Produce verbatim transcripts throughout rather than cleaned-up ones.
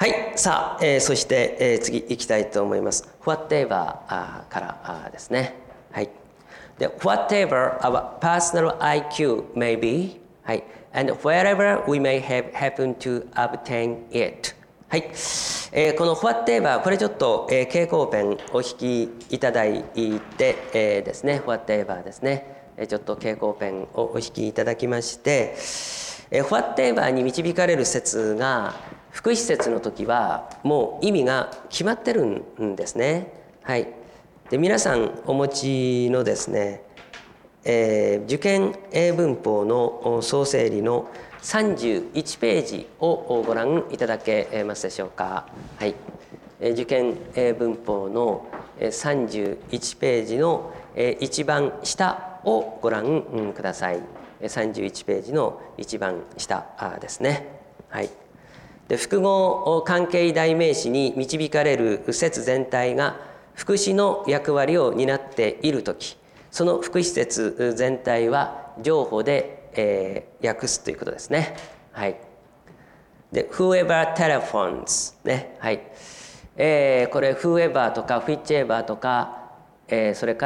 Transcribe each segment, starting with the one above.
はい、さあ、えー、そして、えー、次行きたいと思います。Whatever からですね。はい。で、Whatever our personal アイキュー may be, はい、and wherever we may have happened to obtain it。はい。えー、この Whatever、これちょっと、えー、蛍光ペンお引きいただいて、えー、ですね、Whatever ですね。えー、ちょっと蛍光ペンをお引きいただきまして、えー、Whatever に導かれる説が、福祉説の時はもう意味が決まってるんですね。はい。で、皆さんお持ちのですね、えー、受験英文法の総整理のさんじゅういちページをご覧いただけますでしょうか。はい。受験英文法のさんじゅういちページの一番下をご覧ください。さんじゅういちページの一番下ですね。はい。で、複合関係代名詞に導かれる説全体が副詞の役割を担っているとき、その副詞説全体は乗法で、えー、訳すということですね。はい。で、whoever telephones ね、はい。えー、これ whoever とか whichever とか、えー、それから、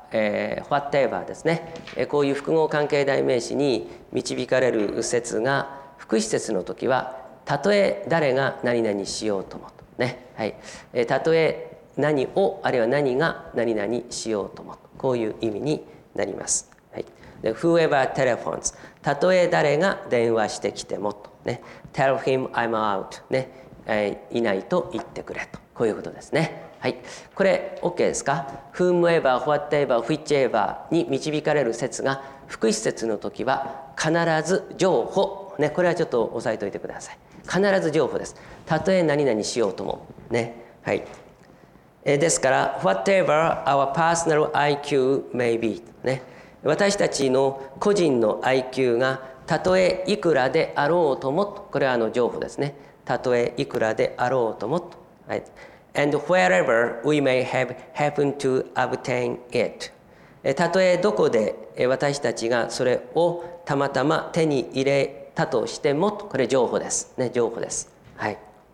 えー、whatever ですね。こういう複合関係代名詞に導かれる説が副詞説のときはたとえ誰が何々しようともとね、はい、たとえ何をあるいは何が何々しようとも、こういう意味になります。はい、で Whoever telephones、 たとえ誰が電話してきてもとね、Tell him I'm out ね、えー、いないと言ってくれと、こういうことですね。はい、これ OK ですか。 Whomever, whatever, whichever に導かれる説が副詞説の時は必ず乗法ね、これはちょっと押さえておいてください。必ず乗法です。たとえ何々しようともね。はい。えですから whatever our personal アイキュー may be ね。私たちの個人の アイキュー がたとえいくらであろうとも、これはあの乗法ですね。たとえいくらであろうとも、はい。And wherever we may have happened to obtain it。たとえどこで私たちがそれをたまたま手に入れたとしても、これ乗法ですね、乗法です。はい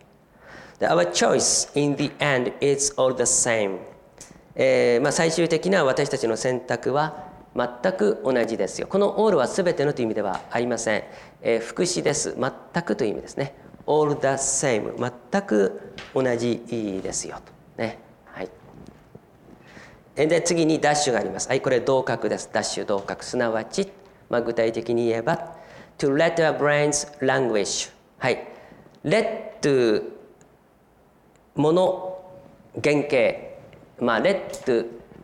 。Our choice in the end is all the same。えーまあ、最終的な私たちの選択は全く同じですよ。この all は全てのという意味ではありません。えー、副詞です。全くという意味ですね。all the same。全く同じですよと。ね。はい。で、次にダッシュがあります。はい、これ同格です。ダッシュ同格。すなわち、まあ、具体的に言えば、to let our brains languish。はい。let もの原型。まあ、let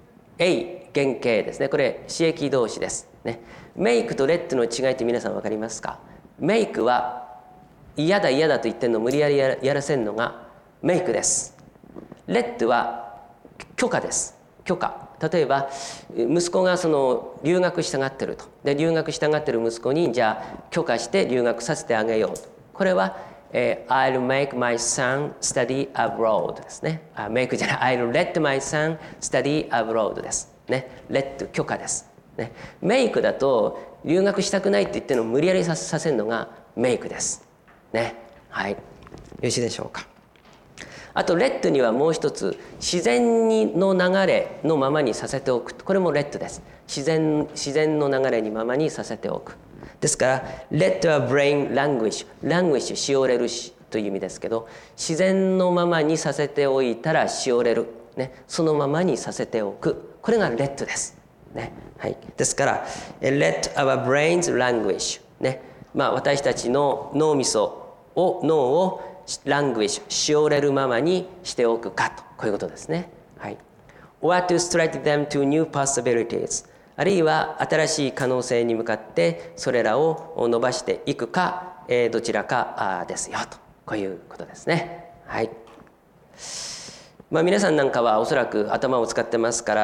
a 原型ですね。これ、詞液動詞です。ね。make と let の違いって皆さん分かりますか？ make は嫌だ嫌だと言ってるのを無理やりや ら, やらせるのが make です。let は許可です。許可。例えば息子がその留学したがってると。で、留学したがってる息子にじゃあ許可して留学させてあげようと。これは、えー、I'll make my son study abroad ですね。あ、make じゃない。I'll let my son study abroad です。ね。let 許可です。ね。make だと留学したくないって言ってるのを無理やりさせるのが make です。ね。はい。よろしいでしょうか。あとレッドにはもう一つ、自然の流れのままにさせておく。これもレッドです。自然自然の流れにままにさせておく。ですから let our brain languish、 languish しおれるしという意味ですけど、自然のままにさせておいたらしおれる、ね、そのままにさせておく。これが let です、ね。はい、ですから let our brains languish、ね。まあ、私たちの脳みそを脳をラングイッシュ、しおれるままにしておくかと、こういうことですね。はい。or to stretch them to new possibilities、 あるいは新しい可能性に向かってそれらを伸ばしていくか、えー、どちらかですよと、こういうことですね。はい。まあ、皆さんなんかはおそらく頭を使ってますから、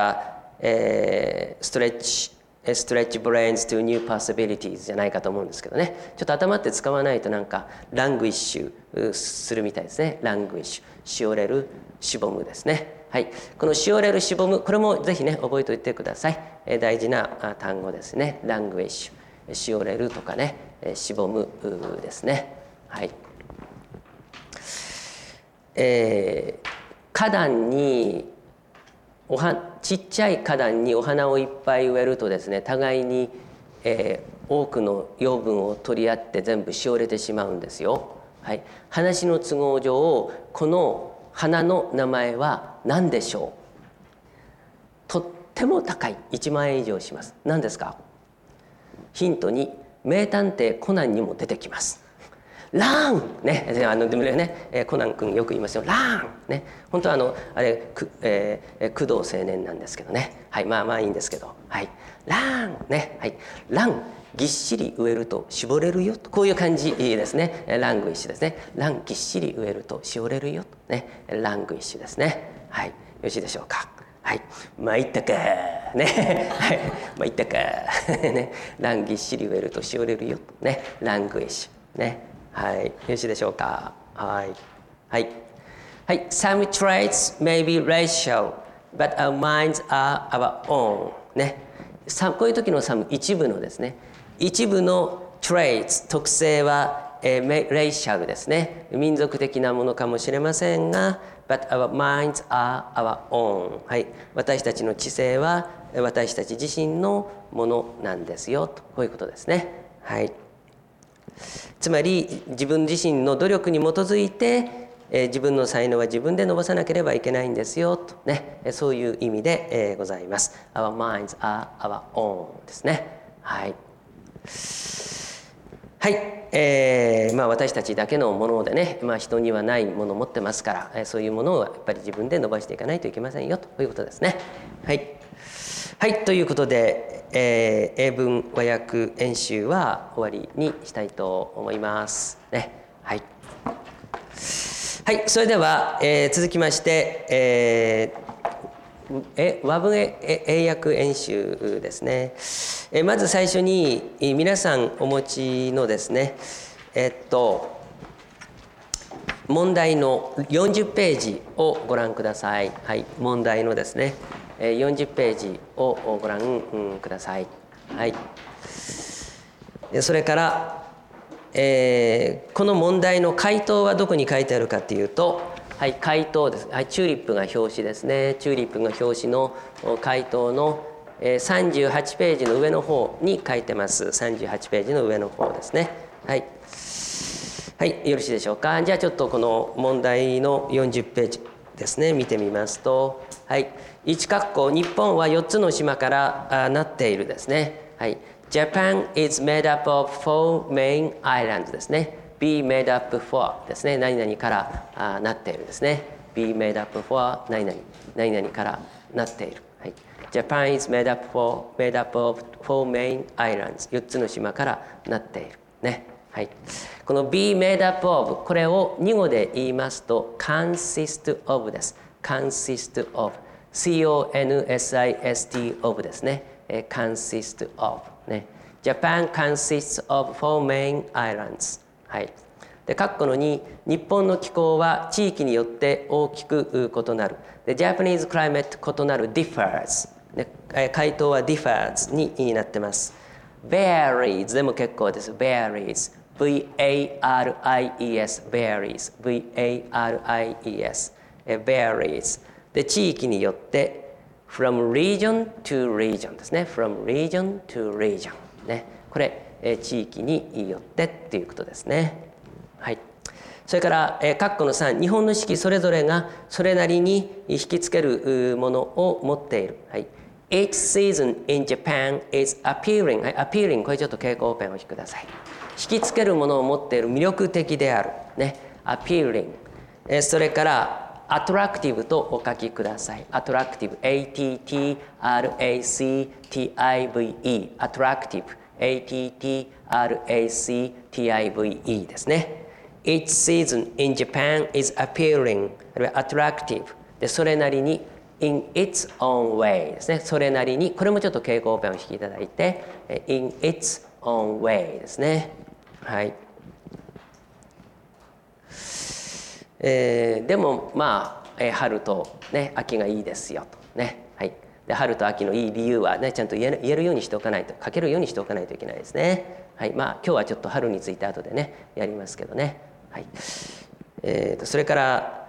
えー、ストレッチstretch brains to new possibilities じゃないかと思うんですけどね。ちょっと頭って使わないとなんかラングイッシュするみたいですね。ラングイッシュ、しおれる、しぼむですね。はい。このしおれる、しぼむ、これもぜひね覚えておいてください。え大事な単語ですね。ラングイッシュ、しおれるとかね、しぼむですね。はい。 えー、花壇におはちっちゃい花壇にお花をいっぱい植えるとですね、互いに、えー、多くの養分を取り合って全部しおれてしまうんですよ。はい、話の都合上この花の名前は何でしょう。とっても高い、いちまんえん以上します。何ですか。ヒントに名探偵コナンにも出てきます。ランね、あのでもね、コナン君よく言いますよ。ランね、本当はあのあれ、く、えー、工藤青年なんですけどね。はい、まあまあいいんですけど、はい、ランね、はい、ランぎっしり植えると絞れるよと、こういう感じですね。ラングイッシュですね。ランぎっしり植えると絞れるよとね、ラングイッシュですね。はい、よろしいでしょうか。はい、まいったかね、はい、まいったかね、ランぎっしり植えると絞れるよね、ラングイッシュね。はい、よろしいでしょうか。はい、はい、はい。Some traits may be racial, but our minds are our own ね。こういう時の some 一部のですね、一部の traits 特性は、えー、racial ですね。民族的なものかもしれませんが、but our minds are our own はい。私たちの知性は私たち自身のものなんですよと、こういうことですね。はい。つまり自分自身の努力に基づいて、えー、自分の才能は自分で伸ばさなければいけないんですよとね、そういう意味で、えー、ございます。Our minds are our own ですね。はい。はい、えーまあ、私たちだけのものでね、まあ、人にはないものを持ってますから、そういうものをやっぱり自分で伸ばしていかないといけませんよということですね。はい、はい、ということで、えー、英文和訳演習は終わりにしたいと思いますね。はい、はい、それでは、えー、続きまして、えー、え和文英訳演習ですね。えまず最初に皆さんお持ちのですね、えっと問題のよんじゅっページをご覧ください。はい、問題のですねよんじゅっページをご覧ください。はい。それから、えー、この問題の回答はどこに書いてあるかというと、はい、回答です。はい、チューリップが表紙ですね。チューリップが表紙の回答のさんじゅうはちページの上の方に書いてます。さんじゅうはちページの上の方ですね。はい。はい、よろしいでしょうか。じゃあちょっとこの問題のよんじゅっページですね、見てみますと、はい、いち括弧日本はよっつの島からなっているですね。はい、Japan is made up of four main islands ですね。be made up for ですね。何々からなっているですね。be made up for 何々何々からなっている。はい、Japan is made up, for, made up of four main islands よっつの島からなっているね。はい、この be made up of これをに語で言いますと consist of です。consist of C-O-N-S-I-S-T of ですね。consist of ね。Japan consists of four main islands。はい。で、括弧のに、日本の気候は地域によって大きく異なる。で、Japanese climate 異なる differs。で、回答は differs になってます。varies でも結構です。varies。V-A-R-I-E-S varies V-A-R-I-E-S varies で地域によって from region to region ですね。from region to region ね。これ地域によってっていうことですね。はい。それから括弧のさん、日本の四季それぞれがそれなりに引きつけるものを持っている。はい。Each season in Japan is appealing、はい、appealing これちょっと蛍光ペンをお引きください。引きつけるものを持っている魅力的であるね。appealing、えそれからattractive とお書きください。attractive A-T-T-R-A-C-T-I-V-E attractive A-T-T-R-A-C-T-I-V-E ですね。Each season in Japan is appealing attractive でそれなりにin its own way ですね。それなりにこれもちょっと蛍光ペンをお引きいただいて in its own way ですね。はい。えー、でもまあ、えー、春と、ね、秋がいいですよとね。はい。で春と秋のいい理由はねちゃんと言え、言えるようにしておかないと書けるようにしておかないといけないですね。はい。まあ今日はちょっと春について後でねやりますけどね。はい。えー、とそれから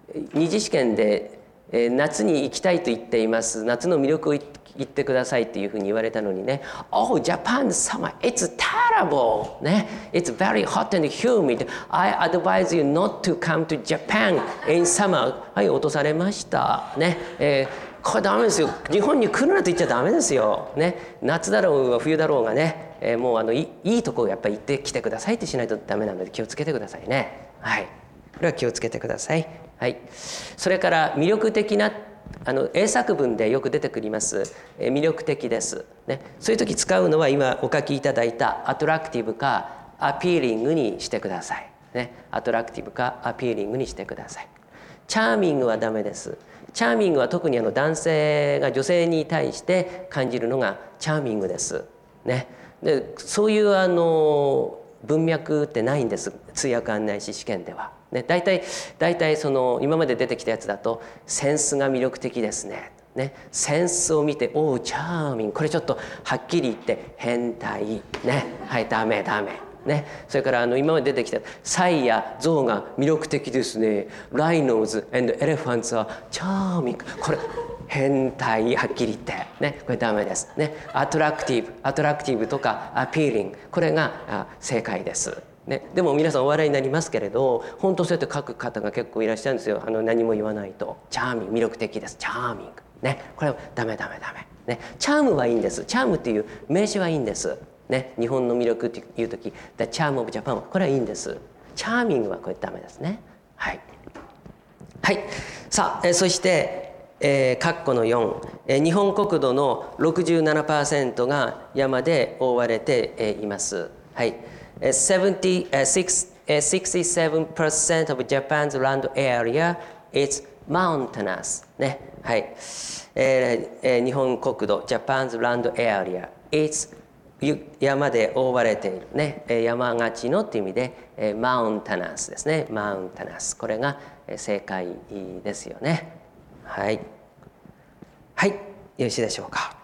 二次試験で、えー、夏に行きたいと言っています。夏の魅力を言ってくださいっていうふうに言われたのにね。Oh, Japan summer, it's terrible. ね。It's very hot and humid. I advise you not to come to Japan in summer. はい、落とされました。ね。えーこれダメですよ。日本に来るなと言っちゃダメですよ。ね、夏だろうが冬だろうがね、えー、もうあのいいいとこやっぱり行ってきてくださいってしないとダメなので気をつけてくださいね。はい。これは気をつけてください。はい。それから魅力的なあの英作文でよく出てくります、えー、魅力的です。ね。そういう時使うのは今お書きいただいたアトラクティブかアピーリングにしてください。ね。アトラクティブかアピーリングにしてください。チャーミングはダメです。チャーミングは特にあの男性が女性に対して感じるのがチャーミングです。ね、でそういうあの文脈ってないんです、通訳案内士試験では。ね、大体大体その今まで出てきたやつだとセンスが魅力的ですね。ね、センスを見て「おおチャーミング」これちょっとはっきり言って変態ね、はいダメダメ。ね、それからあの今まで出てきたサイやゾウが魅力的ですね。ライノーズ and エレファンツはチャーミング。これ変態はっきり言ってね、これダメですね。アトラクティブアトラクティブとかアピーリング、これが正解です。ね、でも皆さんお笑いになりますけれど、本当そうやって書く方が結構いらっしゃるんですよ。あの何も言わないとチャーミング、魅力的です、チャーミングね、これはダメダメダメね。チャームはいいんです。チャームっていう名詞はいいんです。ね、日本の魅力っていう時 The Charm of Japan はこれはいいんです。チャーミングはこれダメですね。はい、はい、さあ、えそしてえー、括弧のよん、えー、日本国土の ろくじゅうななパーセント が山で覆われて、えー、います。はい、えー、sixty-seven percent of Japan's land area is mountainous ね。はい、えーえー、日本国土 Japan's land area is山で覆われているね、山がちのっていう意味でマウンタナスですね。マウンタナス、これが正解ですよね。はい、はい、よろしいでしょうか。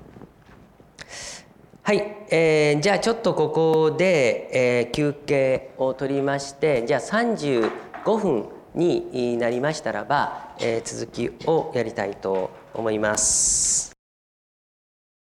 はい、えー、じゃあちょっとここで、えー、休憩を取りまして、じゃあさんじゅうごふんになりましたらば、えー、続きをやりたいと思います。